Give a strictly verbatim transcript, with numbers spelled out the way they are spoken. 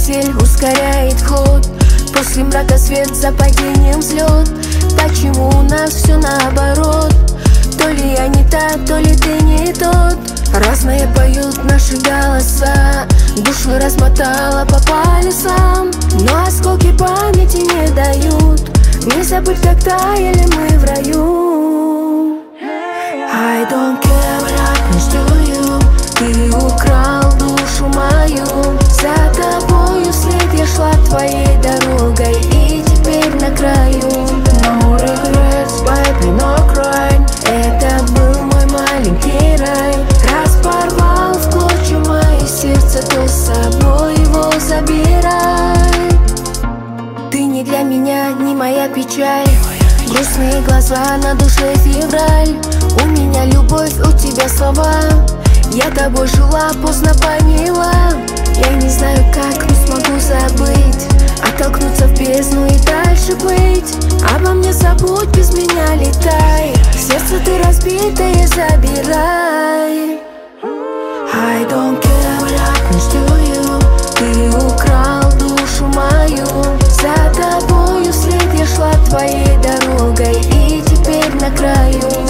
Двигатель ускоряет ход, после мрака свет, за падением взлет. Почему у нас все наоборот? То ли я не та, то ли ты не тот. Разные поют наши голоса, душу размотала по полюсам, но осколки памяти не дают не забыть, как таяли мы в раю. I don't care what happens to you. Ты украл душу мою, за тобою вслед я шла твоей дорогой, и теперь на краю. No regrets, baby, no crying. Это был мой маленький рай. Раз порвал в клочья мое сердце, то с собой его забирай. Ты не для меня, не моя печаль. Грустные глаза, на душе февраль. У меня любовь, у тебя слова. Я тобой жила, поздно поняла. Я не знаю как, но смогу забыть, оттолкнуться в бездну и дальше быть. Обо мне забудь, без меня летай. Сердце ты разбитое забирай. I don't care what happens to you. Ты украл душу мою, за тобою вслед я шла твоей дорогой, и теперь на краю.